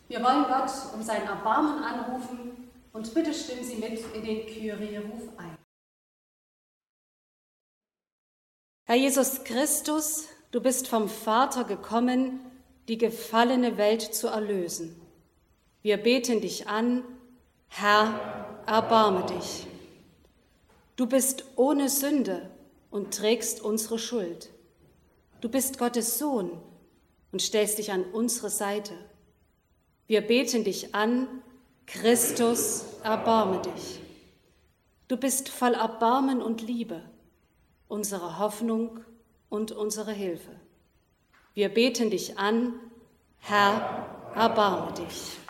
Wir wollen Gott um sein Erbarmen anrufen und bitte stimmen Sie mit in den Kyrie-Ruf ein. Herr Jesus Christus, du bist vom Vater gekommen, die gefallene Welt zu erlösen. Wir beten dich an, Herr, erbarme dich. Du bist ohne Sünde und trägst unsere Schuld. Du bist Gottes Sohn und stellst dich an unsere Seite. Wir beten dich an, Christus, erbarme dich. Du bist voll Erbarmen und Liebe, unsere Hoffnung und unsere Hilfe. Wir beten dich an, Herr, erbarme dich.